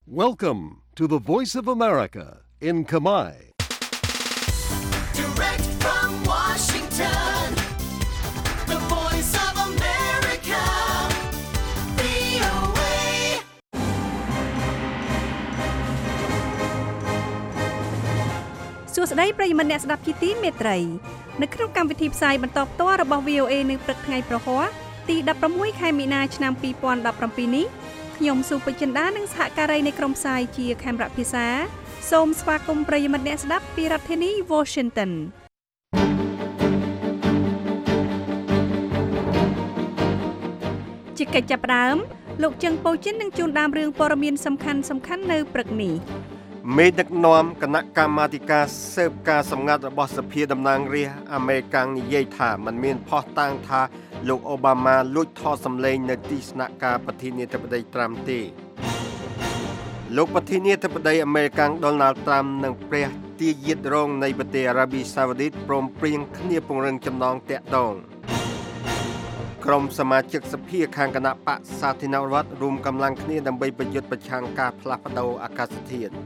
Welcome to the Voice of America in Khmer. Direct from Washington, the Voice of America, VOA. សួស្តីប្រិយមិត្តអ្នកស្ដាប់ជាទីមេត្រីនៅក្នុងកម្មវិធីផ្សាយបន្តផ្ទាល់របស់ VOA នៅព្រឹកថ្ងៃប្រហ័សទី16ខែមីនាឆ្នាំ2017នេះខ្ញុំសុពចិន្តានិងសហការីនៃក្រុមផ្សាយជាខេមរៈភាសាសូមស្វាគមន៍ប្រិយមិត្តអ្នកស្ដាប់ពីរដ្ឋធានី Washington ជាកិច្ចចាប់ផ្ដើមលោកជឹងប៉ូជីននឹងជូនដើមរឿងព័ត៌មានសំខាន់នៅព្រឹកនេះមេដឹកនាំគណៈកម្មាធិការស៊ើបការសម្ងាត់របស់សភាតំណាងរាស្ត្រអាមេរិកនិយាយថាมันមានផុសតាងថាលោកអូបាម៉ាលួចថតសម្លេងនៅទីស្នាក់ការប្រធានាធិបតីត្រាំទេលោកប្រធានាធិបតីអាមេរិកដូណាល់ត្រាំនិងព្រះទាយាទរងនៃប្រទេសអារ៉ាប៊ីសាអូឌីតព្រមព្រៀងគ្នាពង្រឹងចំណងទាក់ទងក្រុមសមាជិកសភាខាងគណៈបក្សសាធារណរដ្ឋរួមកម្លាំងគ្នាដើម្បីប្រយុទ្ធប្រឆាំងការផ្លាស់ប្តូរអាកាសធាតុ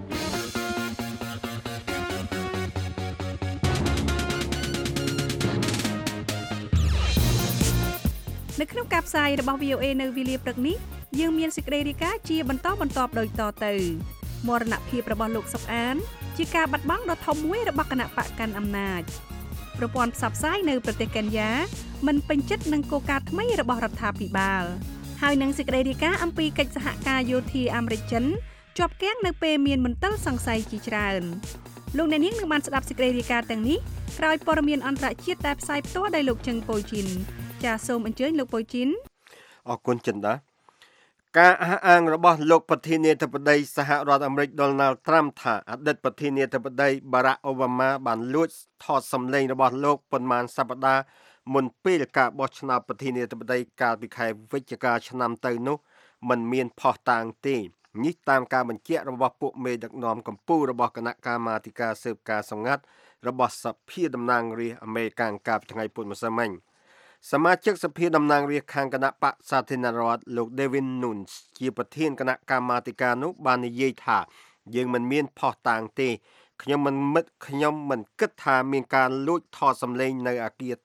នៅក្នុងការផ្សាយរបស់ VOA នៅវេលាព្រឹកនេះយើងមានសេចក្តីរាយការណ៍ជាបន្តដូចតទៅមរណភាពរបស់លោកសុកអានជាការបាត់បង់ដ៏ធំមួយរបស់គណៈបកកាន់អំណាចប្រព័ន្ធផ្សព្វផ្សាយនៅប្រទេសកេនយ៉ាមិនពេញចិត្តនឹងគោលការណ៍ថ្មីរបស់រដ្ឋាភិបាលហើយនឹងសេចក្តីរាយការណ៍អំពីកិច្ចសហការយោធាអាមេរិកចិនជាប់គាំងនៅពេលមានមន្ទិលសង្ស័យជាច្រើនលោកអ្នកនាងនឹងបានស្ដាប់សេចក្តីរាយការណ៍ទាំងនេះក្រោយព័ត៌មានអន្តរជាតិដែលផ្សាយផ្ទាល់ដោយលោកជឹងប៉ូជីនចាសសូមអញ្ជើញលោកប៉ូជីនអរគុណចិនដាការអះអាងរបស់លោកប្រធានាធិបតីសហរដ្ឋអាមេរិកដូណាល់ត្រាំថាអតីតប្រធានាធិបតីបារ៉ាក់អូបាម៉ាបានលួចថតសម្លេងរបស់លោកប៉ុន្មានសប្តាហ៍មុនពេលការបោះឆ្នោតប្រធានាធិបតីកាលពីខែវិច្ឆិកាឆ្នាំទៅនោះมันមានផុសតាងទេនេះតាមការបញ្ជាក់របស់ពួកមេដឹកនាំកម្ពុជារបស់គណៈកម្មាធិការស៊ើបការសម្ងាត់របស់សភាតំណាងរាស្ត្រអាមេរិកកាលពីថ្ងៃពុធម្សិលមិញសមាជិកសភាតំណាងរាស្ត្រខាងគណៈបក្សសាធារណរដ្ឋលោក Devin Nunes ជាប្រធានគណៈកម្មាធិការនោះបាននិយាយថាយើងមិនមានផុសតាងទេខ្ញុំមិនគិតថាមានការលួចថតសម្លេងនៅអគារ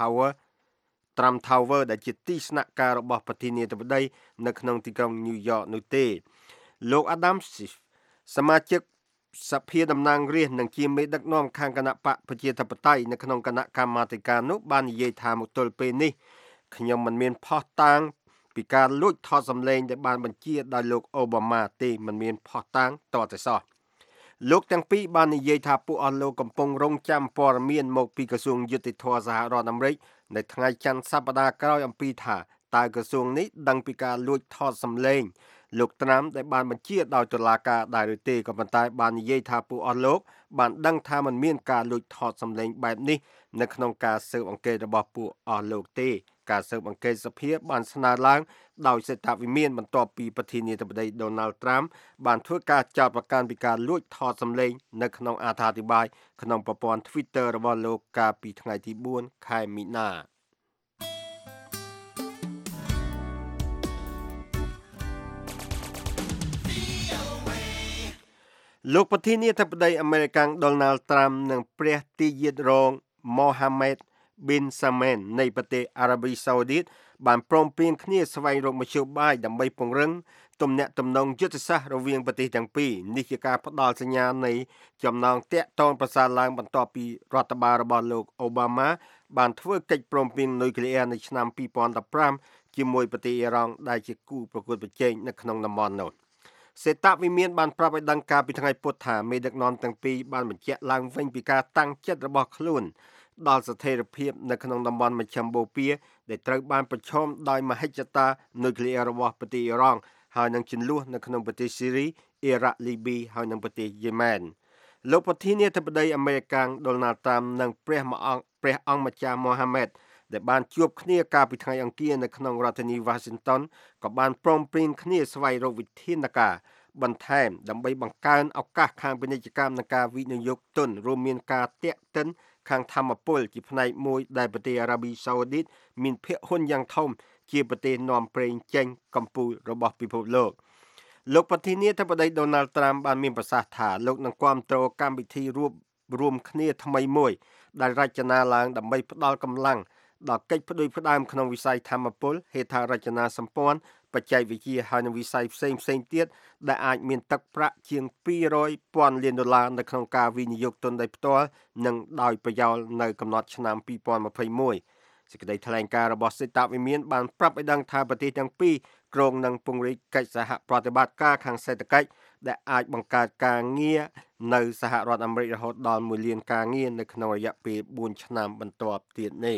Trump Tower ដែលជាទីស្នាក់ការរបស់ប្រធានាធិបតីនៅក្នុងទីក្រុង New York នោះទេលោក Adam Schiff សមាជិកសភាតំណាងរាស្ត្រនិងជាមេដឹកនាំខាងគណៈបកប្រជាធិបតេយ្យនៅក្នុងគណៈកម្មាធិការនោះបាននិយាយថាមកទល់ពេលនេះខ្ញុំមិនមានផុសតាងពីការលួចថតសម្លេងដែលបានបញ្ជាដោយលោកអូបាម៉ាទេមិនមានផុសតាងតតែសោះលោកទាំងពីរបាននិយាយថាពួកអស់លោកកំពុងរងចាំព័ត៌មានមកពីក្រសួងយុតិធធម៌សហរដ្ឋអាមេរិកនៅថ្ងៃច័ន្ទសប្តាហ៍ក្រោយអំពីថាតើក្រសួងនេះដឹងពីការលួចថតសម្លេងលោកត្រាំដែលបានបញ្ជាដោយតុលាការដែរឬទេក៏ប៉ុន្តែបាននិយាយថាពួកអស់លោកបានដឹងថាมันមានការលួចថតសម្លេងបែបនេះនៅក្នុងការស៊ើបអង្កេតរបស់ពួកអស់លោកទេការស៊ើបអង្កេតសភាបានស្នើឡើងដោយសេតវិមានបន្ទាប់ពីប្រធានាធិបតី Donald Trump បានធ្វើការចោទប្រកាន់ពីការលួចថតសម្លេងនៅក្នុងអត្ថាធិប្បាយក្នុងប្រព័ន្ធ Twitter របស់លោកកាលពីថ្ងៃទី4ខែមីនាលោកប្រធានាធិបតីអាមេរិក Donald Trump និងព្រះទាយាទរង Mohammed bin Salman នៃប្រទេសអារ៉ាប៊ីសាអូឌីតបានព្រមព្រៀងគ្នាស្វែងរកមធ្យោបាយដើម្បីពង្រឹងទំនាក់ទំនងយុទ្ធសាស្ត្ររវាងប្រទេសទាំងពីរនេះជាការផ្ដល់សញ្ញានៃចំណងទាក់ទងប្រសើរឡើងបន្ទាប់ពីរដ្ឋបាលរបស់លោកអូបាម៉ាបានធ្វើកិច្ចព្រមព្រៀងនុយក្លេអ៊ែរនៅឆ្នាំ2015ជាមួយប្រទេសអ៊ីរ៉ង់ដែលជាគូប្រកួតប្រជែងនៅក្នុងតំបន់នោះសេតវិមានបានប្រាប់ឲ្យដឹងកាលពីថ្ងៃពុធថាមេដឹកនាំទាំងពីរបានបញ្ជាក់ឡើងវិញពីការតាំងចិត្តរបស់ខ្លួនដល់ស្ថិរភាពនៅក្នុងតំបន់មជ្ឈមបូព៌ាដែលត្រូវបានប្រឈមដោយមហិច្ឆតានុយក្លេអ៊ែររបស់ប្រទេសអ៊ីរ៉ង់ហើយនឹងជម្លោះនៅក្នុងប្រទេសស៊ីរីអ៊ីរ៉ាក់លីប៊ីហើយនឹងប្រទេសយេម៉ែនលោកប្រធានាធិបតីអាមេរិកដូណាល់ត្រាំនិងព្រះអង្គម្ចាស់ម៉ូហាម៉េតដែលបានជួបគ្នាកាលពីថ្ងៃអង្គារនៅក្នុងរដ្ឋធានី Washington ក៏បានព្រមព្រៀងគ្នាស្វែងរកវិធានការបន្ថែមដើម្បីបង្កើនឱកាសខាងពាណិជ្ជកម្មនិងការវិនិយោគទុនរួមមានការទាក់ទិនខាងធម្មពលជាផ្នែកមួយដែលប្រទេសអារ៉ាប៊ីសាអូឌីតមានភាគហ៊ុនយ៉ាងធំជាប្រទេសនាំប្រេងចេញកំពូលរបស់ពិភពលោកលោកប្រធានាធិបតី Donald Trump បានមានប្រសាសន៍ថាលោកនឹងគាំទ្រកម្មវិធីរួមគ្នាថ្មីមួយដែលរចនាឡើងដើម្បីផ្ដល់កម្លាំងដល់កិច្ចផ្ដួចផ្ដើមក្នុងវិស័យថាមពលហេដ្ឋារចនាសម្ព័ន្ធបច្ចេកវិទ្យាហើយនិងវិស័យផ្សេងទៀតដែលអាចមានទឹកប្រាក់ជាង$200,000 លាននៅក្នុងការវិនិយោគទុនដីផ្ទាល់និងដោយប្រយោលនៅកំណត់ឆ្នាំ2021សេចក្តីថ្លែងការណ៍របស់សេតវិមានបានប្រាប់ឲ្យដឹងថាប្រទេសទាំងពីរគ្រោងនឹងពង្រីកកិច្ចសហប្រតិបត្តិការខាងសេដ្ឋកិច្ចដែលអាចបង្កើតការងារនៅសហរដ្ឋអាមេរិករហូតដល់1 លានការងារនៅក្នុងរយៈពេល4 ឆ្នាំបន្ទាប់ទៀតនេះ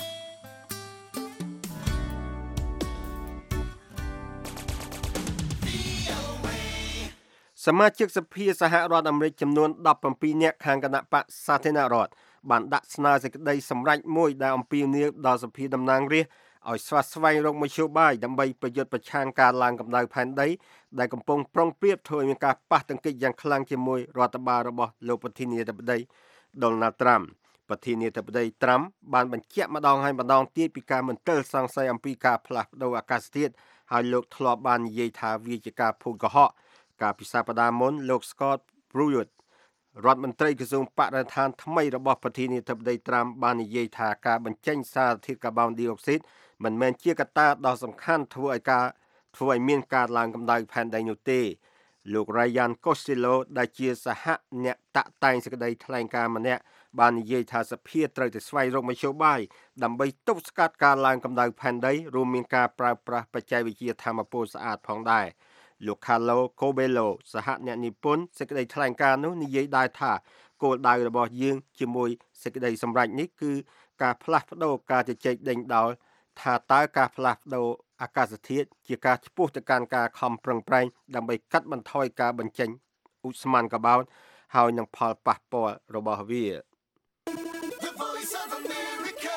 សមាជិកសភាសហរដ្ឋអាមេរិកចំនួន17នាក់ខាងគណៈបក្សសាធារណរដ្ឋបានដាក់ស្នើសេចក្តីសម្រេចមួយដែលអំពាវនាវដល់សភាតំណាងរាស្ត្រឲ្យស្វែងរកមធ្យោបាយដើម្បីប្រយុទ្ធប្រឆាំងការឡើងកម្ដៅផែនដីដែលកំពុងប្រុងប្រៀបធ្វើឲ្យមានការប៉ះទង្គិចយ៉ាងខ្លាំងជាមួយរដ្ឋបាលរបស់លោកប្រធានាធិបតី Donald Trump ប្រធានាធិបតី Trump បានបញ្ជាក់ម្ដងហើយម្ដងទៀតពីការមន្ទិលសង្ស័យអំពីការផ្លាស់ប្ដូរអាកាសធាតុហើយលោកធ្លាប់បាននិយាយថាវាជាការភូតកុហកកាលពីសប្តាហ៍មុនលោក Scott Pruitt រដ្ឋមន្ត្រីក្រសួងបរិស្ថានថ្មីរបស់ប្រធានាធិបតី Trump បាននិយាយថាការបញ្ចេញសារធាតុកាបូនឌីអុកស៊ីតមិនមែនជាកត្តាដ៏សំខាន់ធ្វើឲ្យមានការឡើងកម្ដៅផែនដីនោះទេលោក Ryan Costello ដែលជាសហអ្នកតាក់តែងសេចក្តីថ្លែងការណ៍ម្នាក់បាននិយាយថាសភាត្រូវតែស្វែងរកមធ្យោបាយដើម្បីទប់ស្កាត់ការឡើងកម្ដៅផែនដីរួមមានការប្រើប្រាស់បច្ចេកវិទ្យាថាមពលស្អាតផងដែរលោក Carlo Cobello សហអ្នកនិពន្ធសេចក្តីថ្លែងការណ៍នោះនិយាយដែរថាគោលដៅរបស់យើងជាមួយសេចក្តីសម្រេចនេះគឺការផ្លាស់ប្ដូរការជជែកដេញដោលថាតើការផ្លាស់ប្ដូរអាកាសធាតុជាការឆ្ពោះទៅកាន់ការខំប្រឹងប្រែងដើម្បីកាត់បន្ថយការបញ្ចេញឧស្ម័នកាបូនហើយនឹងផលប៉ះពាល់របស់វា The Voice of America,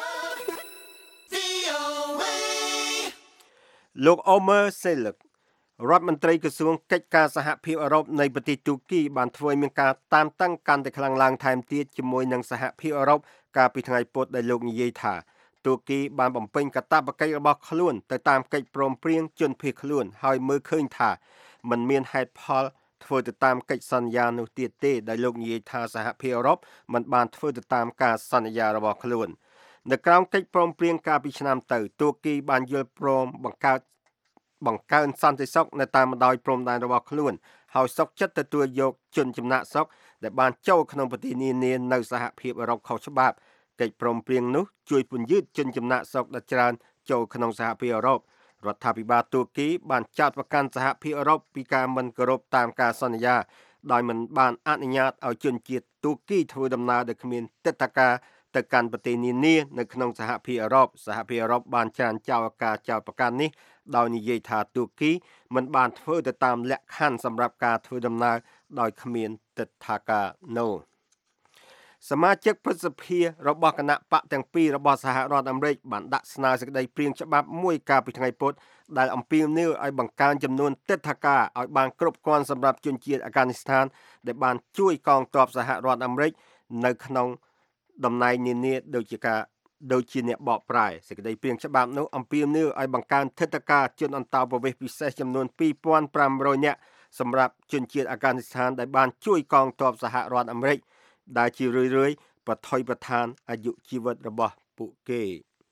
VOA. លោក Omer Seluk រដ្ឋមន្ត្រីក្រសួងកិច្ចការសហភាពអឺរ៉ុបនៃប្រទេសទូគីបានធ្វើឲ្យមានការតានតឹងកាន់តែខ្លាំងឡើងថែមទៀតជាមួយនឹងសហភាពអឺរ៉ុបកាលពីថ្ងៃពុធដែលលោកនិយាយថាទូគីបានបំពេញកាតព្វកិច្ចរបស់ខ្លួនទៅតាមកិច្ចព្រមព្រៀងជនភៀសខ្លួនហើយមើលឃើញថាมันមានហេតុផលធ្វើទៅតាមកិច្ចសន្យានោះទៀតទេដែលលោកនិយាយថាសហភាពអឺរ៉ុបមិនបានធ្វើទៅតាមការសន្យារបស់ខ្លួននៅក្រោមកិច្ចព្រមព្រៀងកាលពីឆ្នាំទៅទូគីបានយល់ព្រមបង្កើនសន្តិសុខនៅតាមបណ្ដោយព្រំដែនរបស់ខ្លួនហើយសុខចិត្តទទួលយកជនចំណាក់ស្រុកដែលបានចូលក្នុងប្រទេសនានានៅសហភាពអឺរ៉ុបខុសច្បាប់កិច្ចព្រមព្រៀងនោះជួយពន្យឺតជនចំណាក់ស្រុកដ៏ច្រើនចូលក្នុងសហភាពអឺរ៉ុបរដ្ឋាភិបាលទូគីបានចោទប្រកាន់សហភាពអឺរ៉ុបពីការមិនគោរពតាមការសន្យាដោយមិនបានអនុញ្ញាតឲ្យជនជាតិទូគីធ្វើដំណើរដោយគ្មានទិដ្ឋាការទៅកាន់ប្រទេសនានានៅក្នុងសហភាពអឺរ៉ុបសហភាពអឺរ៉ុបបានចារចោលការចោទប្រកាន់នេះដោយនិយាយថាទូគីមិនបានធ្វើទៅតាមលក្ខខណ្ឌសម្រាប់ការធ្វើដំណើរដោយគ្មានទិដ្ឋាការនោះសមាជិកព្រឹទ្ធសភារបស់គណៈបកទាំងពីររបស់សហរដ្ឋអាមេរិកបានដាក់ស្នើសេចក្តីព្រាងច្បាប់មួយកាលពីថ្ងៃពុធដែលអំពាវនាវឲ្យបង្កើនចំនួនទិដ្ឋាការឲ្យបានគ្រប់គ្រាន់សម្រាប់ជនជាតិអាហ្គានីស្ថានដែលបានជួយកងទ័ពសហរដ្ឋអាមេរិកនៅក្នុងតំណែងនានាដូចជាអ្នកបកប្រែសេចក្តីព្រាងច្បាប់នោះអំពាវនាវឲ្យបង្កើនទិដ្ឋាការជនអន្តោប្រវេសន៍ពិសេសចំនួន 2,500 នាក់សម្រាប់ជនជាតិអាហ្គានីស្ថានដែលបានជួយកងទ័ពសហរដ្ឋអាមេរិកដែលជារឿយៗប្រថុយប្រឋានអាយុជីវិតរបស់ពួកគេ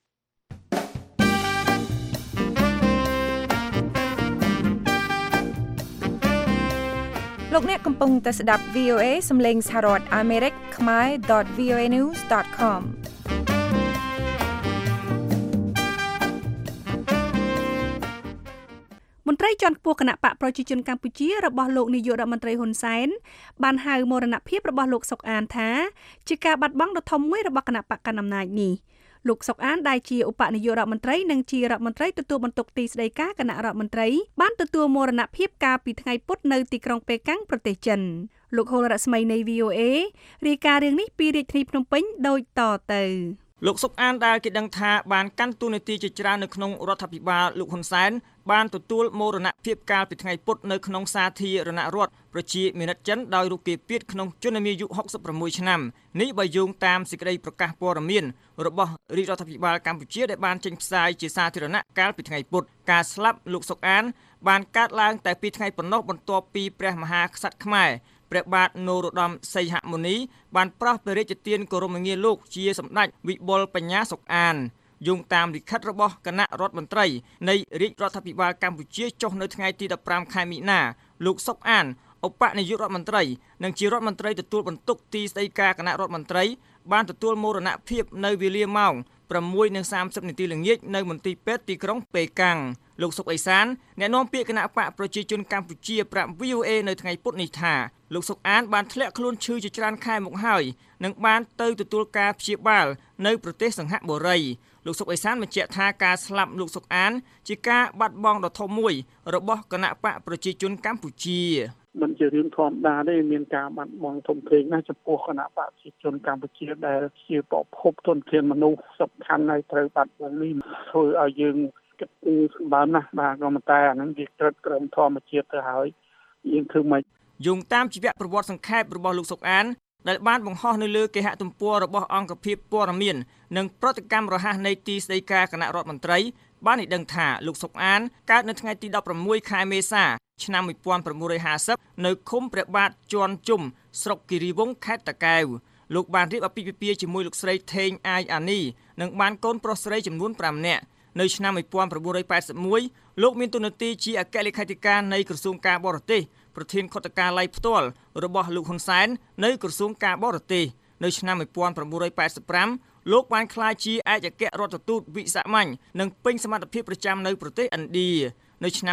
លោកអ្នកកំពុងតែស្ដាប់ VOA សំឡេងសហរដ្ឋអាមេរិកkhmer.voanews.com មន្ត្រីជាន់ខ្ពស់គណៈបកប្រជាជនកម្ពុជារបស់លោកនាយករដ្ឋមន្ត្រីហ៊ុនសែនបានហៅមរណភាពរបស់លោកសុកអានថាជាការបាត់បង់ដ៏ធំមួយរបស់គណៈបកកណ្ដាលអំណាចនេះលោកសុកអានដែលជាឧបនាយករដ្ឋមន្ត្រីនិងជារដ្ឋមន្ត្រីទទួលបន្ទុកទីស្តីការគណៈរដ្ឋមន្ត្រីបានទទួលមរណភាពកាលពីថ្ងៃពុធនៅទីក្រុងប៉េកាំងប្រទេសចិនលោកហុលរស្មីនៃ VOA រាយការណ៍រឿងនេះពីរាជធានីភ្នំពេញដូចតទៅលោកសុកអានដែលគេដឹងថាបានកាន់តួនាទីជាច្រើននៅក្នុងរដ្ឋាភិបាលលោកហ៊ុនសែនបានទទួលមរណភាពកាលពីថ្ងៃពុធនៅក្នុងសាធារណរដ្ឋប្រជាមានិតចិនដោយរូបគេពាតក្នុងជនមានអាយុ66ឆ្នាំនេះបើយោងតាមសេចក្តីប្រកាសព័ត៌មានរបស់រាជរដ្ឋាភិបាលកម្ពុជាដែលបានចេញផ្សាយជាសាធារណៈកាលពីថ្ងៃពុធការស្លាប់លោកសុកអានបានកើតឡើងតែ2ថ្ងៃប៉ុណ្ណោះបន្ទាប់ពីព្រះមហាក្សត្រខ្មែរព្រះបាទនរោត្តមសីហមុនីបានប្រោសព្រះរាជទានគោរមងារលោកជាសម្ដេចវិបុលបញ្ញាសុកអានយោងតាមលិខិតរបស់គណៈរដ្ឋមន្ត្រីនៃរាជរដ្ឋាភិបាលកម្ពុជាចុះនៅថ្ងៃទី15ខែមិនិនាលោកសុកអានឧបនាយករដ្ឋមន្ត្រីនិងជារដ្ឋមន្ត្រីទទួលបន្ទុកទីស្តីការគណៈរដ្ឋមន្ត្រីបានទទួលមរណភាពនៅវេលាម៉ោង 6:30 នាទីល្ងាចនៅមន្ទីរពេទ្យទីក្រុងប៉េកាំងលោកសុកអេសានអ្នកនាំពាក្យគណៈបកប្រជាជនកម្ពុជាប្រាប់ VOA នៅថ្ងៃពុធនេះថាលោកសុកអានបានធ្លាក់ខ្លួនឈឺជាច្រើនខែមកហើយនិងបានទៅទទួលការព្យាបាលនៅប្រទេសសង្ហបុរីលោកសុកអេសានបញ្ជាក់ថាការស្លាប់លោកសុកអានជាការបាត់បង់ដ៏ធំមួយរបស់គណៈបកប្រជាជនកម្ពុជាមិនជារឿងធម្មតាទេមានការបាត់បង់ធំធេងណាស់ចំពោះគណៈបកប្រជាជនកម្ពុជាដែលជាប្រភពទុនធានមនុស្សសំខាន់ហើយត្រូវបាត់បង់នេះធ្វើឲ្យយើងគិតសម្បើមណាស់បាទក៏ប៉ុន្តែអាហ្នឹងវាក្រឹតក្រឹមធម្មជាតិទៅហើយយើងធ្វើមិនយោងតាមជីវប្រវត្តិសង្ខេបរបស់លោកសុកអានដែលបានបង្ហោះនៅលើគេហទំព័ររបស់អង្គភាពព័ត៌មាននិងប្រតិកម្មរហ័សនៃទីស្តីការគណៈរដ្ឋមន្ត្រីបានឲ្យដឹងថាលោកសុកអានកើតនៅថ្ងៃទី16ខែមេសាឆ្នាំ1950នៅឃុំព្រះបាទជាន់ជុំស្រុកគិរីវង្សខេត្តតាកែវលោកបានរៀបអាពាហ៍ពិពាហ៍ជាមួយលោកស្រីថេងអាយអានីនិងបានកូនប្រុសស្រីចំនួន5នាក់នៅឆ្នាំ1981លោកមានតួនាទីជាអគ្គលេខាធិការនៃក្រសួងការបរទេសប្រធានខុទ្ទកាល័យផ្ទាល់របស់លោកហ៊ុនសែននៅក្រសួងការបរទេសនៅឆ្នាំ1985លោកបានក្លាយជាឯកអគ្គរដ្ឋទូតវិសាមញ្ញនិងពេញសមត្ថភាពប្រចាំនៅប្រទេសឥណ្ឌានៅឆ្នាំ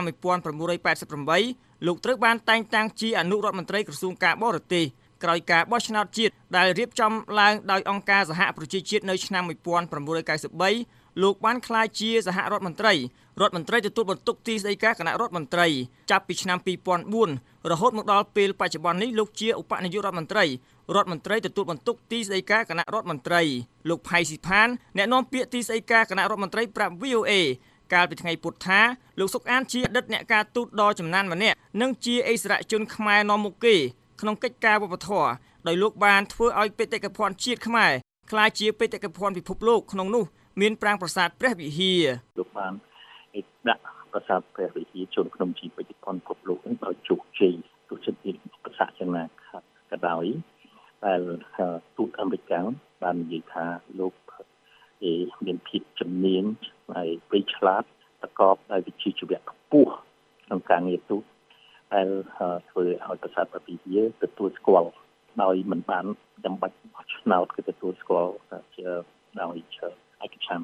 1988លោកត្រូវបានតែងតាំងជាអនុរដ្ឋមន្ត្រីក្រសួងការបរទេសក្រោយការបោះឆ្នោតជាតិដែលរៀបចំឡើងដោយអង្គការសហប្រជាជាតិនៅឆ្នាំ1993លោកបានក្លាយជាសហរដ្ឋមន្ត្រីទទួលបន្ទុកទីស្តីការគណៈរដ្ឋមន្ត្រីចាប់ពីឆ្នាំ2004រហូតមកដល់ពេលបច្ចុប្បន្ននេះលោកជាឧបនាយករដ្ឋមន្ត្រីទទួលបន្ទុកទីស្តីការគណៈរដ្ឋមន្ត្រីលោកផៃស៊ីផានអ្នកនាំពាក្យទីស្តីការគណៈរដ្ឋមន្ត្រីប្រាប់ VOA កាលពីថ្ងៃពុធថាលោកសុកអានជាអតីតអ្នកការទូតដ៏ចំណានម្នាក់និងជាអិសរាជជនខ្មែរនាំមុខគេក្នុងកិច្ចការវប្បធម៌ដោយលោកបានធ្វើឲ្យបេតិកភណ្ឌជាតិខ្មែរក្លាយជាបេតិកភណ្ឌពិភពលោកក្នុងនោះមានប្រាង្គប្រាសាទព្រះវិហារលោកបានដាក់ប្រាសាទព្រះវិហារចូលក្នុងជាបេតិកភណ្ឌពិភពលោកនឹងដោយជោគជ័យទោះជាប្រសាសនាក៏ដោយដែលទូតអាមេរិកបាននិយាយថាលោកមានភាពជំនាញហើយពេលឆ្លាតប្រកបដោយវិជ្ជាជីវៈខ្ពស់ក្នុងការងារទូតដែលធ្វើឲ្យប្រាសាទព្រះវិហារទទួលស្គាល់ដោយមិនបានចាំបាច់បោះឆ្នោតគឺទទួលស្គាល់ជាដោយឯកឆ្នាំ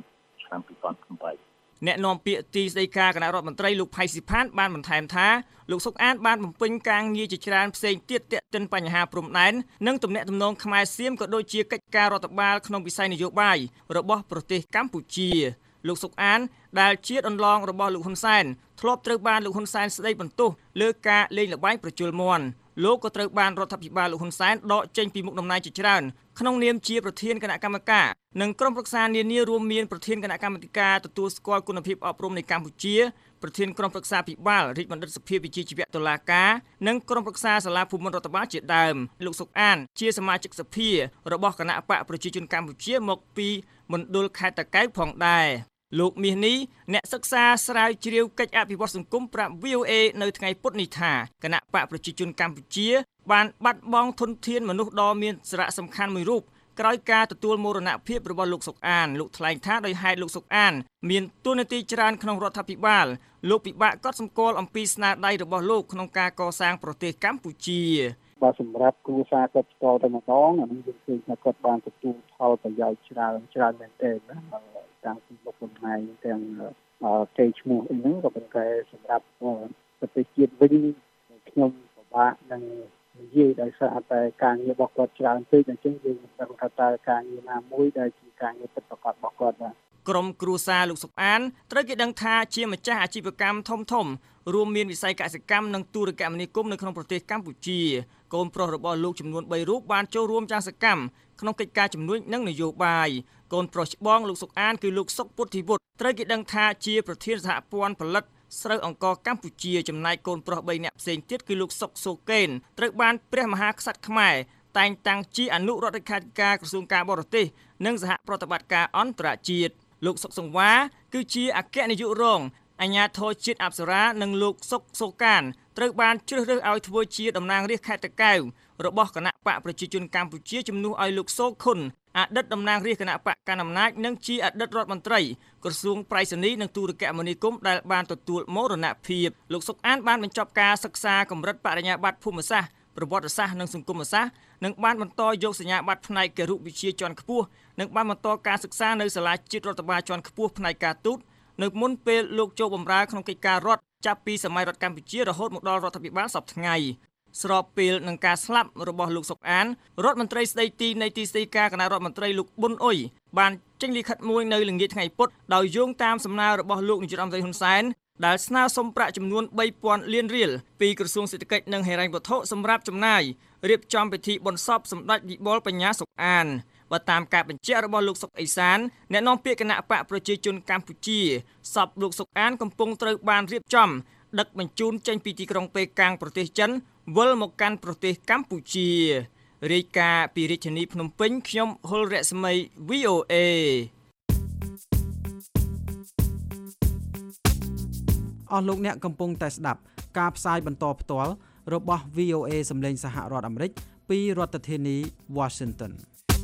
2008 អ្នកនាំពាក្យទីស្តីការគណៈរដ្ឋមន្ត្រីលោកផៃស៊ីផានបានបន្ថែមថាលោកសុកអានបានបំពេញការងារជាច្រើនផ្សេងទៀតទាក់ទិនបញ្ហាព្រំដែននិងទំនាក់ទំនងខ្មែរសៀមក៏ដូចជាកិច្ចការរដ្ឋបាលក្នុងវិស័យនយោបាយរបស់ប្រទេសកម្ពុជាលោកសុកអានដែលជាដន្លងរបស់លោកហ៊ុនសែនធ្លាប់ត្រូវបានលោកហ៊ុនសែនស្ដីបន្ទោសលើការលេងល្បែងប្រជល់មាន់លោកក៏ត្រូវបានរដ្ឋាភិបាលលោកហ៊ុនសែនដកចេញពីមុខតំណែងជាច្រើនក្នុងនាមជាប្រធានគណៈកម្មការនិងក្រុមប្រឹក្សានានារួមមានប្រធានគណៈកម្មាធិការទទួលស្គាល់គុណភាពអប់រំនៃកម្ពុជាប្រធានក្រុមប្រឹក្សាភិបាលរាជបណ្ឌិតសភាវិជ្ជាជីវៈតុលាការនិងក្រុមប្រឹក្សាសាលាភូមិន្ទរដ្ឋបាលជាដើមលោកសុកអានជាសមាជិកសភារបស់គណៈបកប្រជាជនកម្ពុជាមកពីមណ្ឌលខេត្តតាកែវផងដែរលោកមាសនេះអ្នកសិក្សាស្រាវជ្រាវកិច្ចអភិវឌ្ឍសង្គមប្រាប់ VOA នៅថ្ងៃពុធនេះថាគណៈបកប្រជាជនកម្ពុជាបានបាត់បង់ធនធានមនុស្សដ៏មានសារៈសំខាន់មួយរូបក្រោយការទទួលមរណភាពរបស់លោកសុកអានលោកថ្លែងថាដោយហេតុលោកសុកអានមានតួនាទីច្រើនក្នុងរដ្ឋាភិបាលលោកពិបាកកត់សម្គាល់អំពីស្នាដៃរបស់លោកក្នុងការកសាងប្រទេសកម្ពុជាបាទសម្រាប់គ្រួសារគាត់ស្គាល់តែម្ដងអានេះយើងឃើញថាគាត់បានទទួលផលប្រយោជន៍ច្រើនមែនទែនណាទាំងពីលោកហ៊ុនសែនទាំងកេរ្តិ៍ឈ្មោះអីហ្នឹងក៏ប៉ុន្តែសម្រាប់ប្រទេសជាតិវិញខ្ញុំពិបាកនឹងនិយាយដោយសារតែការងាររបស់គាត់ច្រើនពេកអញ្ចឹងយើងមិនដឹងថាតើការងារណាមួយដែលជាការងារពិតប្រាកដរបស់គាត់បាទក្រុមគ្រួសារលោកសុកអានត្រូវគេដឹងថាជាម្ចាស់អាជីវកម្មធំរួមមានវិស័យកសិកម្មនិងទូរគមនាគមន៍នៅក្នុងប្រទេសកម្ពុជាកូនប្រុសរបស់លោកចំនួន3រូបបានចូលរួមយ៉ាងសកម្មក្នុងកិច្ចការជំនួយនិងនយោបាយកូនប្រុសច្បងលោកសុកអានគឺលោកសុកពុទ្ធិវុឌ្ឍត្រូវគេដឹងថាជាប្រធានសហព័ន្ធផលិតស្រូវអង្គរកម្ពុជាចំណែកកូនប្រុស3នាក់ផ្សេងទៀតគឺលោកសុកសូកេនត្រូវបានព្រះមហាក្សត្រខ្មែរតែងតាំងជាអនុរដ្ឋលេខាធិការក្រសួងការបរទេសនិងសហប្រតិបត្តិការអន្តរជាតិលោកសុកសង្វាគឺជាអគ្គនាយករងអាជ្ញាធរជាតិអប្សរានិងលោកសុកសូកានត្រូវបានជ្រើសរើសឲ្យធ្វើជាតំណាងរាស្ត្រខេត្តតាកែវរបស់គណៈបកប្រជាជនកម្ពុជាជំនួសឲ្យលោកសូខុនអតីតតំណាងរាស្ត្រគណៈបកកណ្ដាលអំណាចនិងជាអតីតរដ្ឋមន្ត្រីក្រសួងប្រៃសណីនិងទូរគមនាគមន៍ដែលបានទទួលមរណភាពលោកសុកអានបានបញ្ចប់ការសិក្សាកម្រិតបរិញ្ញាបត្រភូមិសាស្ត្រប្រវត្តិសាស្ត្រនិងសង្គមសាស្ត្រនិងបានបន្តយកសញ្ញាបត្រផ្នែកគរុវិទ្យាជាន់ខ្ពស់និងបានបន្តការសិក្សានៅសាលាជាតិរដ្ឋបាលជាន់ខ្ពស់ផ្នែកការទូតនៅមុនពេលលោកចូលបម្រើក្នុងកិច្ចការរដ្ឋចាប់ពីសម័យរដ្ឋកម្ពុជារហូតមកដល់រដ្ឋាភិបាលសពថ្ងៃស្របពេលនឹងការស្លាប់របស់លោកសុកអានរដ្ឋមន្ត្រីស្ដីទីនៃទីស្តីការគណៈរដ្ឋមន្ត្រីលោកប៊ុនអ៊ុយបានចេញលិខិតមួយនៅល្ងាចថ្ងៃពុធដោយយោងតាមសំណើរបស់លោកនាយករដ្ឋមន្ត្រីហ៊ុនសែនដែលស្នើសុំប្រាក់ចំនួន 3,000 លានរៀលពីក្រសួងសេដ្ឋកិច្ចនិងហិរញ្ញវត្ថុសម្រាប់ចំណាយរៀបចំពិធីបុណ្យសពសម្ដេចវិបុលបញ្ញាសុកអានបើតាមការបញ្ជាក់របស់លោកសុកអេសានអ្នកនាំពាក្យគណៈបកប្រជាជនកម្ពុជាសពលោកសុកអានកំពុងត្រូវបានរៀបចំដឹកបញ្ជូនចេញពីទីក្រុងប៉េកាំងប្រទេសចិនវិលមកកាន់ប្រទេសកម្ពុជារាយការណ៍ពីរាជធានីភ្នំពេញខ្ញុំហុលរស្មី VOA អស់លោកអ្នកកំពុងតែស្ដាប់ការផ្សាយបន្តផ្ទាល់របស់ VOA សម្លេងសហរដ្ឋអាមេរិកពីរដ្ឋធានី Washington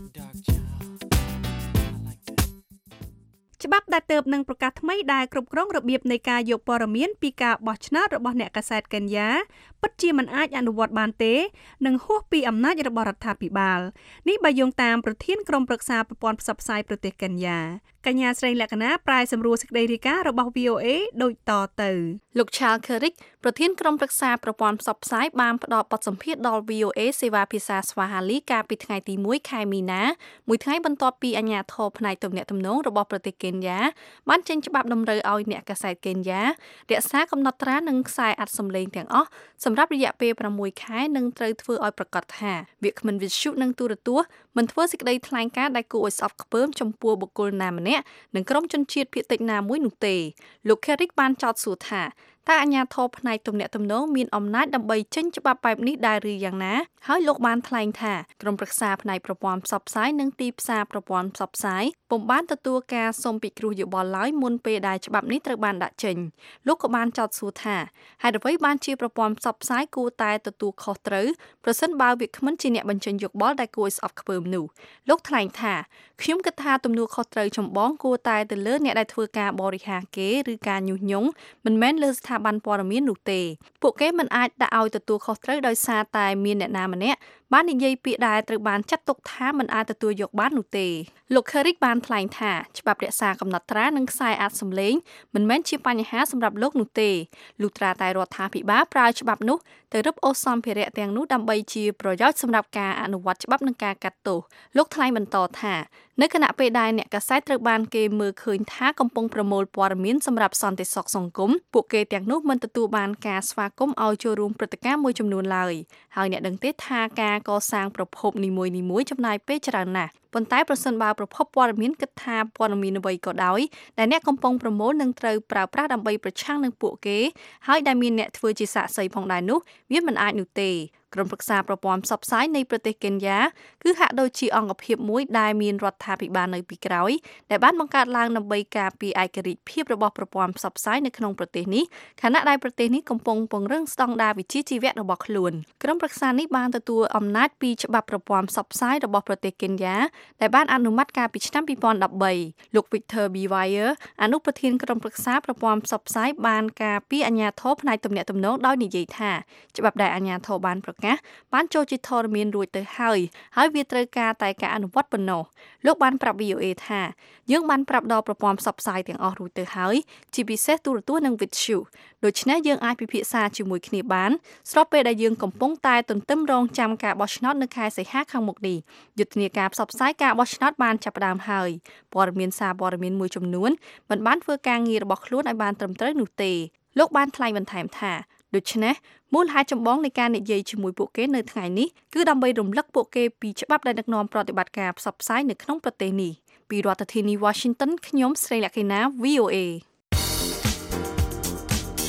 ច្បាប់ដែលទើបនឹងប្រកាសថ្មីដែលគ្រប់គ្រងរបៀបនៃការយកព័ត៌មានពីការបោះឆ្នោតរបស់អ្នកកាសែតកេនយ៉ាពិតជាមិនអាចអនុវត្តបានទេនិងហួសពីអំណាចរបស់រដ្ឋាភិបាលនេះបើយោងតាមប្រធានក្រុមប្រឹក្សាប្រព័ន្ធផ្សព្វផ្សាយប្រទេសកេនយ៉ាកញ្ញាស្រីលក្ខណាប្រែសម្រួលសេចក្តីរាយការណ៍របស់ VOA ដូចតទៅលោក Charles Kerik ប្រធានក្រុមប្រឹក្សាប្រព័ន្ធផ្សព្វផ្សាយបានផ្ដល់បទសម្ភាសន៍ដល់ VOA សេវាភាសាស្វាហាលីកាលពីថ្ងៃទី1ខែមីនាមួយថ្ងៃបន្ទាប់ពីអាជ្ញាធរផ្នែកទំនាក់ទំនងរបស់ប្រទេសកេនយ៉ាបានចេញច្បាប់តម្រូវឲ្យអ្នកកាសែតកេនយ៉ារក្សាកំណត់ត្រានិងខ្សែអត្ថសំឡេងទាំងអស់សម្រាប់រយៈពេល6ខែនិងត្រូវធ្វើឲ្យប្រកាសថាវាគ្មិនវិទ្យុនិងទូរទស្សន៍មិនធ្វើសេចក្តីថ្លែងការណ៍ដែលគួរឲ្យស្អប់ខ្ពើមចំពោះបុគ្គលណាម្នាក់និងក្រុមជនជាតិភាគតិចណាមួយនោះទេលោក Kerik បានចោទសួរថាតើអាជ្ញាធរផ្នែកទំនាក់ទំនងមានអំណាចដើម្បីចេញច្បាប់បែបនេះដែរឬយ៉ាងណាហើយលោកបានថ្លែងថាក្រុមប្រឹក្សាផ្នែកប្រព័ន្ធផ្សព្វផ្សាយនិងទីផ្សារប្រព័ន្ធផ្សព្វផ្សាយពុំបានទទួលការសុំពិគ្រោះយោបល់ឡើយមុនពេលដែលច្បាប់នេះត្រូវបានដាក់ចេញលោកក៏បានចោទសួរថាហេតុអ្វីបានជាប្រព័ន្ធផ្សព្វផ្សាយគួរតែទទួលខុសត្រូវប្រសិនបើវាគ្មិនជាអ្នកបញ្ចេញយោបល់ដែលគួរឲ្យស្អប់ខ្ពើមនោះលោកថ្លែងថាខ្ញុំគិតថាទំនួលខុសត្រូវចម្បងគួរតែទៅលើអ្នកដែលធ្វើការបរិហាគេឬការញុះញង់មិនមែនលើស្ថាប័នព័ត៌មាននោះទេពួកគេមិនអាចដាក់ឲ្យទទួលខុសត្រូវដោយសារតែមានអ្នកណាម្នាក់បាននិយាយពាក្យដែលត្រូវបានចាត់ទុកថាមិនអាចទទួលយកបាននោះទេលោក Kerik បានថ្លែងថាច្បាប់រក្សាកំណត់ត្រានិងខ្សែអត្ថសំឡេងមិនមែនជាបញ្ហាសម្រាប់លោកនោះទេលុះត្រាតែរដ្ឋាភិបាលប្រើច្បាប់នោះទៅរឹបអូសសម្ភារៈទាំងនោះដើម្បីជាប្រយោជន៍សម្រាប់ការអនុវត្តច្បាប់និងការកាត់ទោសលោកថ្លែងបន្តថានៅខណៈពេលដែលអ្នកកាសែតត្រូវបានគេមើលឃើញថាកំពុងប្រមូលព័ត៌មានសម្រាប់សន្តិសុខសង្គមពួកគេទាំងនោះមិនទទួលបានការស្វាគមន៍ឲ្យចូលរួមព្រឹត្តិការណ៍មួយចំនួនឡើយហើយអ្នកដឹងទេថាការកសាងប្រភពនីមួយៗចំណាយពេលច្រើនណាស់ប៉ុន្តែប្រសិនបើប្រភពព័ត៌មានគិតថាព័ត៌មានអ្វីក៏ដោយដែលអ្នកកំពុងប្រមូលនឹងត្រូវប្រើប្រាស់ដើម្បីប្រឆាំងនឹងពួកគេហើយដែលមានអ្នកធ្វើជាសាក្សីផងដែរនោះវាមិនអាចនោះទេក្រុមប្រឹក្សាប្រព័ន្ធផ្សព្វផ្សាយនៃប្រទេសកេនយ៉ាគឺហាក់ដូចជាអង្គភាពមួយដែលមានរដ្ឋាភិបាលនៅពីក្រោយដែលបានបង្កើតឡើងដើម្បីការពារឯករាជ្យភាពរបស់ប្រព័ន្ធផ្សព្វផ្សាយនៅក្នុងប្រទេសនេះខណៈដែលប្រទេសនេះកំពុងពង្រឹងស្តង់ដារវិជ្ជាជីវៈរបស់ខ្លួនក្រុមប្រឹក្សានេះបានទទួលអំណាចពីច្បាប់ប្រព័ន្ធផ្សព្វផ្សាយរបស់ប្រទេសកេនយ៉ាដែលបានអនុម័តកាលពីឆ្នាំ2013លោក Victor Biwire អនុប្រធានក្រុមប្រឹក្សាប្រព័ន្ធផ្សព្វផ្សាយបានការពារអាជ្ញាធរផ្នែកទំនាក់ទំនងដោយនិយាយថាច្បាប់ដែលអាជ្ញាធរបានបានចូលជាធរមានរួចទៅហើយវាត្រូវការតែការអនុវត្តប៉ុណ្ណោះលោកបានប្រាប់ VOA ថាយើងបានប្រាប់ដល់ប្រព័ន្ធផ្សព្វផ្សាយទាំងអស់រួចទៅហើយជាពិសេសទូរទស្សន៍និងវិទ្យុដូច្នេះយើងអាចពិភាក្សាជាមួយគ្នាបានស្របពេលដែលយើងកំពុងតែទន្ទឹមរង់ចាំការបោះឆ្នោតនៅខែសីហាខាងមុខនេះយុទ្ធនាការផ្សព្វផ្សាយការបោះឆ្នោតបានចាប់ផ្ដើមហើយព័ត៌មានសារព័ត៌មានមួយចំនួនមិនបានធ្វើការងាររបស់ខ្លួនឲ្យបានត្រឹមត្រូវនោះទេលោកបានថ្លែងបន្ថែមថាដូច្នេះមូលហេតុចម្បងនៃការនិយាយជាមួយពួកគេនៅថ្ងៃនេះគឺដើម្បីរំលឹកពួកគេពីច្បាប់ដែលដឹកនាំប្រតិបត្តិការផ្សព្វផ្សាយនៅក្នុងប្រទេសនេះពីរដ្ឋធានី Washington ខ្ញុំស្រីលក្ខិណា VOA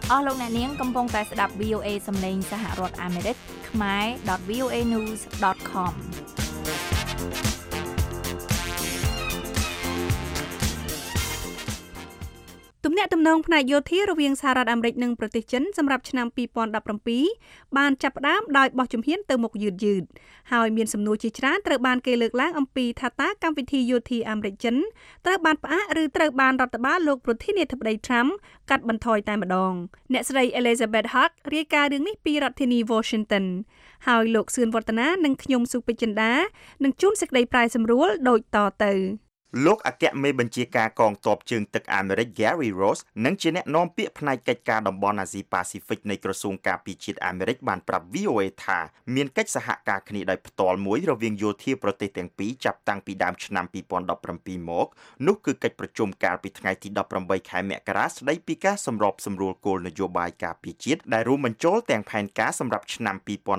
អស់លោកអ្នកនាងកំពុងតែស្ដាប់ VOA សំឡេងសហរដ្ឋអាមេរិកខ្មែរ.voanews.com ទំនាក់ទំនងផ្នែកយោធារវាងសហរដ្ឋអាមេរិកនិងប្រទេសចិនសម្រាប់ឆ្នាំ2017បានចាប់ផ្ដើមដោយបោះជំហានទៅមុខយឺតៗហើយមានសំណួរជាច្រើនត្រូវបានគេលើកឡើងអំពីថាតើកម្មវិធីយោធាអាមេរិកចិនត្រូវបានផ្អាកឬត្រូវបានរដ្ឋបាលលោកប្រធានាធិបតី Trump កាត់បន្ថយតែម្ដងអ្នកស្រី Elizabeth Hawk រាយការណ៍រឿងនេះពីរដ្ឋធានី Washington ហើយលោកសឿនវឌ្ឍនានិងខ្ញុំសុពេជ្រចិន្តានឹងជូនសេចក្តីប្រាយសម្រួលដូចតទៅលោកអគ្គមេបញ្ជាការកងទ័ពជើងទឹកអាមេរិក Gary Ross និងជាអ្នកនាំពាក្យផ្នែកកិច្ចការតំបន់អាស៊ីប៉ាស៊ីហ្វិកនៃក្រសួងការពារជាតិអាមេរិកបានប្រាប់ VOA ថាមានកិច្ចសហការគ្នាដោយផ្ទាល់មួយរវាងយោធាប្រទេសទាំងពីរចាប់តាំងពីដើមឆ្នាំ2017មកនោះគឺកិច្ចប្រជុំកាលពីថ្ងៃទី18ខែមករាស្ដីពីការសម្របសម្រួលគោលនយោបាយការពារជាតិដែលរួមបញ្ចូលទាំងផែនការសម្រាប់ឆ្នាំ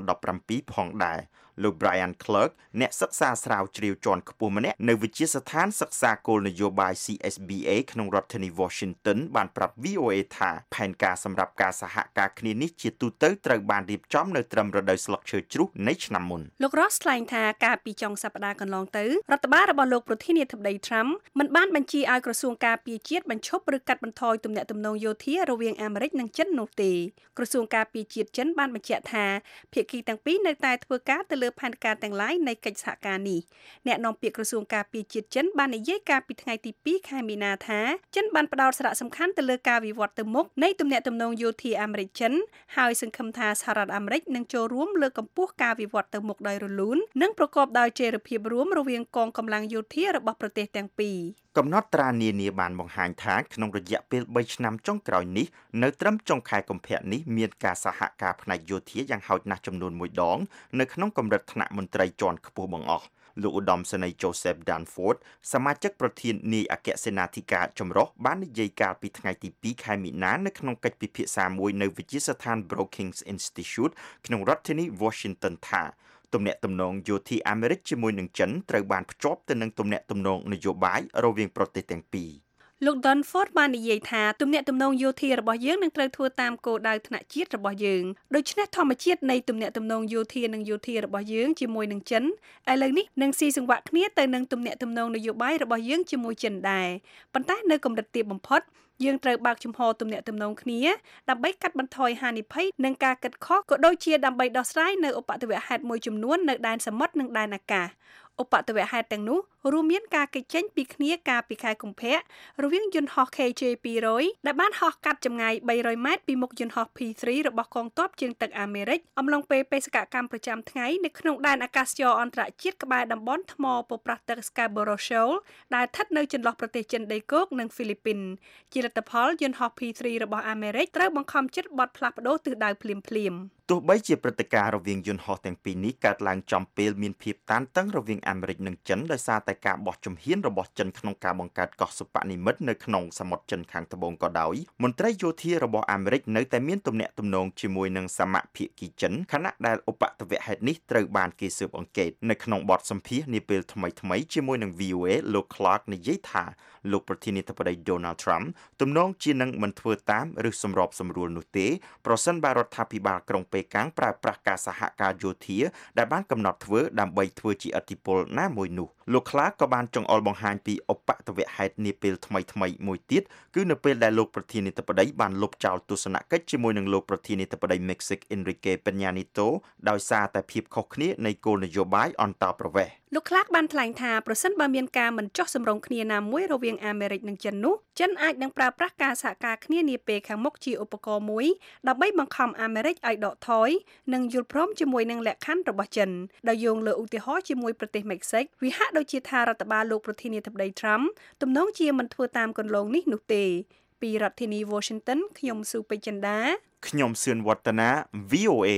2017ផងដែរលោក Brian Clark អ្នកសិក្សាស្រាវជ្រាវជាន់ខ្ពស់ម្នាក់នៅវិទ្យាស្ថានសិក្សាគោលនយោបាយ CSBA ក្នុងរដ្ឋធានី Washington បានប្រាប់ VOA ថាផែនការសម្រាប់ការសហការគ្នានេះជាទូទៅត្រូវបានរៀបចំនៅត្រឹមរដូវស្លឹកឈើជ្រុះនៃឆ្នាំមុនលោក Ross ថ្លែងថាកាលពីចុងសប្តាហ៍កន្លងទៅរដ្ឋបាលរបស់លោកប្រធានាធិបតី Trump មិនបានបញ្ជាឲ្យក្រសួងការពារជាតិបញ្ឈប់ឬកាត់បន្ថយទំនាក់ទំនងយោធារវាងអាមេរិកនិងចិននោះទេក្រសួងការពារជាតិចិនបានបញ្ជាក់ថាភាគីទាំងពីរនៅតែធ្វើការទៅលើផែនការទាំងឡាយនៃកិច្ចសហការនេះអ្នកនាំពាក្យក្រសួងការពារជាតិចិនបាននិយាយកាលពីថ្ងៃទី2ខែមីនាថាចិនបានផ្ដោតសារៈសំខាន់ទៅលើការវិវត្តទៅមុខនៃទំនាក់ទំនងយោធាអាមេរិកចិនហើយសង្ឃឹមថាសហរដ្ឋអាមេរិកនឹងចូលរួមលើកកម្ពស់ការវិវត្តទៅមុខដោយរលូននិងប្រកបដោយចីរភាពរួមរវាងកងកម្លាំងយោធារបស់ប្រទេសទាំងពីរកំណត់ត្រានានាបានបង្ហាញថាក្នុងរយៈពេល3ឆ្នាំចុងក្រោយនេះនៅត្រឹមចុងខែកុម្ភៈនេះមានការសហការផ្នែកយោធាយ៉ាងហោចណាស់ចំនួន1ដងនៅក្នុងកម្រិតថ្នាក់មន្ត្រីជាន់ខ្ពស់បង្អស់លោកឧត្តមសេនីយ៍ Joseph Dunford សមាជិកប្រធាននាយអគ្គសេនាធិការចម្រុះបាននិយាយកាលពីថ្ងៃទី2ខែមីនានៅក្នុងកិច្ចពិភាក្សាមួយនៅវិទ្យាស្ថាន Brookings Institute ក្នុងរដ្ឋធានី Washington ថាទំនាក់ទំនងយោធាអាមេរិកជាមួយនឹងចិនត្រូវបានភ្ជាប់ទៅនឹងទំនាក់ទំនងនយោបាយរវាងប្រទេសទាំងពីរលោក Dunford បាននិយាយថាទំនាក់ទំនងយោធារបស់យើងនឹងត្រូវធ្វើតាមគោលដៅថ្នាក់ជាតិរបស់យើងដូច្នេះធម្មជាតិនៃទំនាក់ទំនងយោធានិងយោធារបស់យើងជាមួយនឹងចិនឥឡូវនេះនឹងស៊ីសង្វាក់គ្នាទៅនឹងទំនាក់ទំនងនយោបាយរបស់យើងជាមួយចិនដែរប៉ុន្តែនៅកម្រិតទាបបំផុតយើងត្រូវបើកចំហទំនាក់ទំនងគ្នាដើម្បីកាត់បន្ថយហានិភ័យនិងការកាត់ខកក៏ដូចជាដើម្បីដោះស្រាយនៅឧបទ្ទវហេតុមួយចំនួននៅដែនសមុទ្រនិងដែនអាកាសឧបទ្ទវហេតុទាំងនោះរួមមានការគេចចេញពីគ្នាកាលពីខែកុម្ភៈរវាងយន្តហោះ KJ-200 ដែលបានហោះកាត់ចម្ងាយ300ម៉ែត្រពីមុខយន្តហោះ P-3 របស់កងទ័ពជើងទឹកអាមេរិកអំឡុងពេលបេសកកម្មប្រចាំថ្ងៃនៅក្នុងដែនអាកាសចរអន្តរជាតិក្បែរតំបន់ថ្មប្រប្រាស់ទឹក Scarborough Shoal ដែលស្ថិតនៅចន្លោះប្រទេសចិនដីគោកនិងហ្វីលីពីនជាលទ្ធផលយន្តហោះ P-3 របស់អាមេរិកត្រូវបង្ខំចិត្តបត់ផ្លាស់ប្ដូរទិសដៅភ្លាមៗទោះបីជាព្រឹត្តិការណ៍រវាងយន្តហោះទាំងពីរនេះកើតឡើងចំពេលមានភាពតានតឹងរវាងអាមេរិកនិងចិនដោយសារតែការបោះជំហានរបស់ចិនក្នុងការបង្កើតកោះសិប្បនិម្មិតនៅក្នុងសមុទ្រចិនខាងត្បូងក៏ដោយមន្ត្រីយោធារបស់អាមេរិកនៅតែមានទំនាក់ទំនងជាមួយនឹងសមភាគីចិនខណៈដែលឧបទ្ទវហេតុនេះត្រូវបានគេស៊ើបអង្កេតនៅក្នុងបទសម្ភាសន៍នាពេលថ្មីៗជាមួយនឹង VOA លោក Clark និយាយថាលោកប្រធានាធិបតី Donald Trump ទំនងជានឹងមិនធ្វើតាមឬសម្របសម្រួលនោះទេប្រសិនបើរដ្ឋាភិបាលក្រុងប៉េកាំងប្រើប្រាស់ការសហការយោធាដែលបានកំណត់ធ្វើដើម្បីធ្វើជាឥទ្ធិពលណាមួយនោះលោក Clark ក៏បានចង្អុលបង្ហាញពីឧបទ្ទវហេតុនាពេលថ្មីៗមួយទៀតគឺនៅពេលដែលលោកប្រធានាធិបតីបានលុបចោលទស្សនកិច្ចជាមួយនឹងលោកប្រធានាធិបតី Mexico Enrique Peña Nieto ដោយសារតែភាពខុសគ្នានៃគោលនយោបាយអន្តោប្រវេសន៍លោក Clark បានថ្លែងថាប្រសិនបើមានការមិនចុះសម្រុងគ្នាណាមួយរវាងអាមេរិកនិងចិននោះចិនអាចនឹងប្រើប្រាស់ការសហការគ្នានាពេលខាងមុខជាឧបករណ៍មួយដើម្បីបង្ខំអាមេរិកឲ្យដកថយនិងយល់ព្រមជាមួយនឹងលក្ខខណ្ឌរបស់ចិនដោយយោងលើឧទាហរណ៍ជាមួយប្រទេសមិចស៊ិកវាហាក់ដូចជាថារដ្ឋបាលលោកប្រធានាធិបតី Trump ទំនងជាមិនធ្វើតាមគន្លងនេះនោះទេពីរដ្ឋធានី Washington ខ្ញុំស៊ូពេជ្រចិន្តាខ្ញុំសឿនវឌ្ឍនា VOA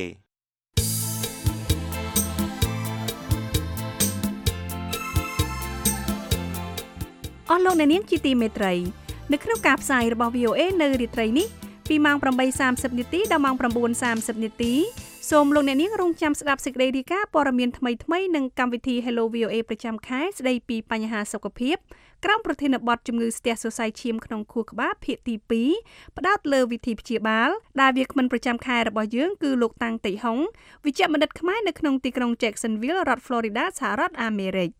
អស់លោកអ្នកនាងជាទីមេត្រីនៅក្នុងការផ្សាយរបស់ VOA នៅរាត្រីនេះពីម៉ោង 8:30 នាទីដល់ម៉ោង 9:30 នាទីសូមលោកអ្នកនាងរងចាំស្ដាប់សេចក្តីរាយការណ៍ព័ត៌មានថ្មីៗនិងកម្មវិធី Hello VOA ប្រចាំខែស្ដីពីបញ្ហាសុខភាពក្រោមប្រធានបទជំងឺស្ទះសរសៃឈាមក្នុងខួរក្បាលភាគទី2ផ្ដោតលើវិធីព្យាបាលដែលវាគ្មិនប្រចាំខែរបស់យើងគឺលោកតាំងតេហុងវិជ្ជបណ្ឌិតខ្មែរនៅក្នុងទីក្រុង Jacksonville រដ្ឋ Florida សហរដ្ឋអាមេរិក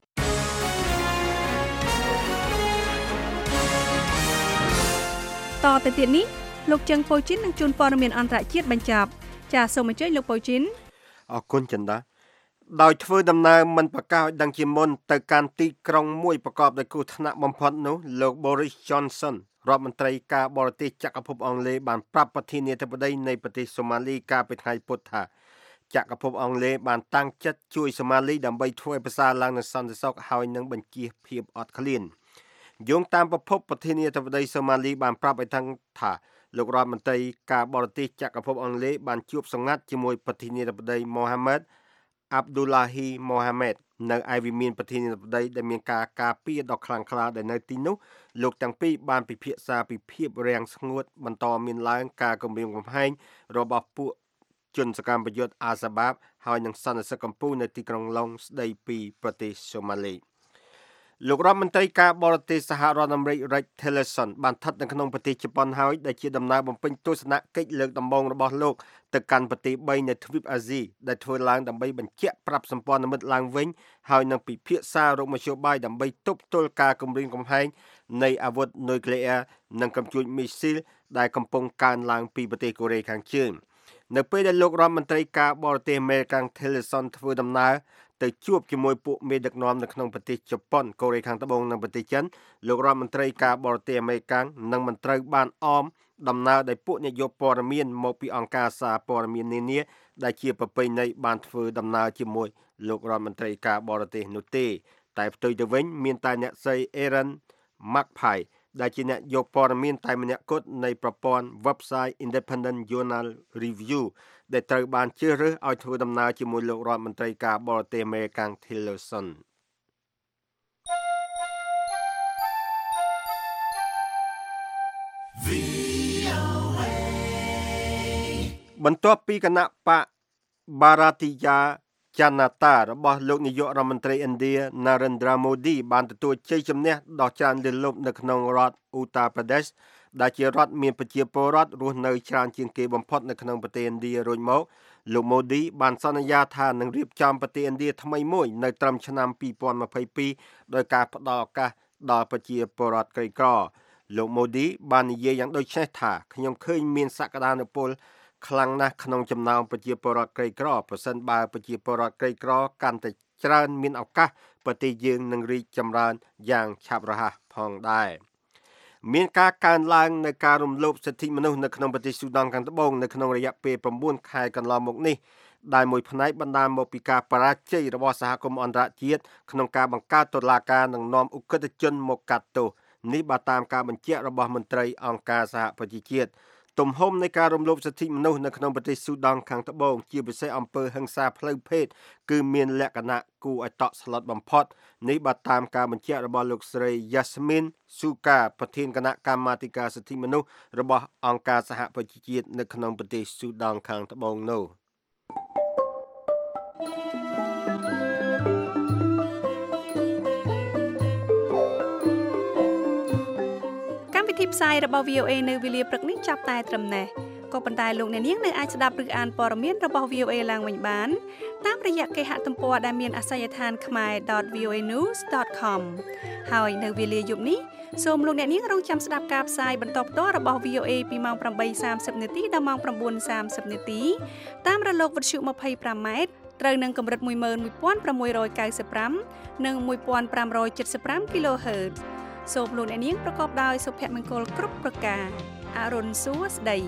តទៅទៀតនេះលោកជឹងប៉ូជីននឹងជួនព័ត៌មានអន្តរជាតិបញ្ចប់ចាសសូមអញ្ជើញលោកប៉ូជីនអរគុណចិន្តាដោយធ្វើដំណើរមិនប្រកាសឲ្យដឹងជាមុនទៅកាន់ទីក្រុងមួយប្រកបដោយគ្រោះថ្នាក់បំផុតនោះលោក Boris Johnson រដ្ឋមន្ត្រីការបរទេសចក្រភពអង់គ្លេសបានប្រាប់ប្រធានាធិបតីនៃប្រទេសសូម៉ាលីកាលពីថ្ងៃពុធថាចក្រភពអង់គ្លេសបានតាំងចិត្តជួយសូម៉ាលីដើម្បីធ្វើឲ្យប្រសើរឡើងនូវសន្តិសុខហើយនឹងបញ្ជៀសភាពអត់ឃ្លានយោងតាមប្រភពប្រធានាធិបតីសូម៉ាលីបានប្រាប់ឲ្យដឹងថាលោករដ្ឋមន្ត្រីការបរទេសចក្រភពអង់គ្លេសបានជួបសម្ងាត់ជាមួយប្រធានាធិបតី Mohammed Abdullahi Mohammed នៅឯវិមានប្រធានាធិបតីដែលមានការការពារដ៏ខ្លាំងក្លាដែលនៅទីនោះលោកទាំងពីរបានពិភាក្សាពីភាពរាំងស្ងួតបន្តមានឡើងការគំរាមកំហែងរបស់ពួកជនសកម្មប្រយុទ្ធអាសាបាបហើយនឹងសន្តិសុខកម្ពុជានៅទីក្រុងឡុងស្ដីពីប្រទេសសូម៉ាលីលោករដ្ឋមន្ត្រីការបរទេសសហរដ្ឋអាមេរិក Rex Tillerson បានស្ថិតនៅក្នុងប្រទេសជប៉ុនហើយដែលជាដំណើរបំពេញទស្សនកិច្ចលើកដំបូងរបស់លោកទៅកាន់ប្រទេស3នៅទ្វីបអាស៊ីដែលធ្វើឡើងដើម្បីបញ្ជាក់ប្រាប់សម្ព័ន្ធមិត្តឡើងវិញហើយនឹងពិភាក្សារកមធ្យោបាយដើម្បីទប់ទល់ការគំរាមកំហែងនៃអាវុធនុយក្លេអ៊ែរនិងកំជួញមីស៊ីលដែលកំពុងកើនឡើងពីប្រទេសកូរ៉េខាងជើងនៅពេលដែលលោករដ្ឋមន្ត្រីការបរទេសអាមេរិក Tillerson ធ្វើដំណើរទៅជួបជាមួយពួកមេដឹកនាំនៅក្នុងប្រទេសជប៉ុនកូរ៉េខាងត្បូងនិងប្រទេសចិនលោករដ្ឋមន្ត្រីការបរទេសអាមេរិកនឹងមិនត្រូវបានអមដំណើរដោយពួកអ្នកយកព័ត៌មានមកពីអង្គការសារព័ត៌មាននានាដែលជាប្រពៃណីបានធ្វើដំណើរជាមួយលោករដ្ឋមន្ត្រីការបរទេសនោះទេតែផ្ទុយទៅវិញមានតែអ្នកស្រី Erin McPhee ដែលជាអ្នកយកព័ត៌មានតែម្នាក់គត់នៃប្រព័ន្ធ website Independent Journal Review ដែលត្រូវបានជ្រើសរើសឲ្យធ្វើដំណើរជាមួយលោករដ្ឋមន្ត្រីការបរទេសអាមេរិក Tillerson បន្ទាប់ពីគណៈបក Bharatiya Janata របស់លោកនាយករដ្ឋមន្ត្រីឥណ្ឌា Narendra Modi បានទទួលជ័យជំនះដ៏ច្រើនលើសលប់នៅក្នុងរដ្ឋ Uttar Pradesh ដែលជារដ្ឋមានប្រជាពលរដ្ឋរស់នៅច្រើនជាងគេបំផុតនៅក្នុងប្រទេសឥណ្ឌារួចមកលោក Modi បានសន្យាថានឹងរៀបចំប្រទេសឥណ្ឌាថ្មីមួយនៅត្រឹមឆ្នាំ2022ដោយការផ្ដល់ឱកាសដល់ប្រជាពលរដ្ឋក្រីក្រលោក Modi បាននិយាយយ៉ាងដូចនេះថាខ្ញុំឃើញមានសក្តានុពលខ្លាំងណាស់ក្នុងចំណោមប្រជាពលរដ្ឋក្រីក្រប្រសិនបើប្រជាពលរដ្ឋក្រីក្រកាន់តែច្រើនមានឱកាសប្រទេសយើងនឹងរីកចម្រើនយ៉ាងឆាប់រហ័សផងដែរមានការកើនឡើងនៃការរំលោភសិទ្ធិមនុស្សនៅក្នុងប្រទេសស៊ូដង់ខាងត្បូងនៅក្នុងរយៈពេល9ខែកន្លងមកនេះដែលមួយផ្នែកបណ្ដាលមកពីការបរាជ័យរបស់សហគមន៍អន្តរជាតិក្នុងការបង្កើតតុលាការនិងនាំឧក្រិដ្ឋជនមកកាត់ទោសនេះបើតាមការបញ្ជាក់របស់មន្ត្រីអង្គការសហប្រជាជាតិទំហំនៃការរំលោភសិទ្ធិមនុស្សនៅក្នុងប្រទេសស៊ូដង់ខាងត្បូងជាពិសេសអំពើហិង្សាផ្លូវភេទគឺមានលក្ខណៈគួរឲ្យតក់ស្លុតបំផុតនេះបើតាមការបញ្ជាក់របស់លោកស្រី Yasmin Suka ប្រធានគណៈកម្មាធិការសិទ្ធិមនុស្សរបស់អង្គការសហប្រជាជាតិនៅក្នុងប្រទេសស៊ូដង់ខាងត្បូងនោះទីផ្សាយរបស់ VOA នៅវេលាព្រឹកនេះចាប់តែត្រឹមនេះក៏ប៉ុន្តែលោកអ្នកនាងនៅអាចស្ដាប់ឬអានព័ត៌មានរបស់ VOA ឡើងវិញបានតាមរយៈគេហទំព័រដែលមានអាសយដ្ឋាន khmer.voanews.com ហើយនៅវេលាយប់នេះសូមលោកអ្នកនាងរងចាំស្ដាប់ការផ្សាយបន្តផ្ទាល់របស់ VOA ពីម៉ោង 8:30 នាទីដល់ម៉ោង 9:30 នាទីតាមរលកវិទ្យុ 25 ម៉ែត្រត្រូវនឹងកម្រិត 11695 និង 1575 kHzសូមលោកអ្នកនាងប្រកបដោយសុភមង្គលគ្រប់ប្រការអរុនសួស្តី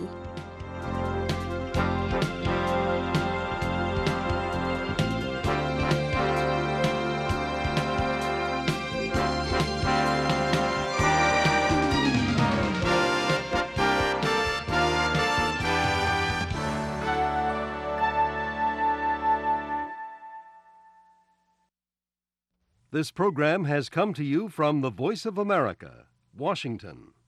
This program has come to you from the Voice of America, Washington.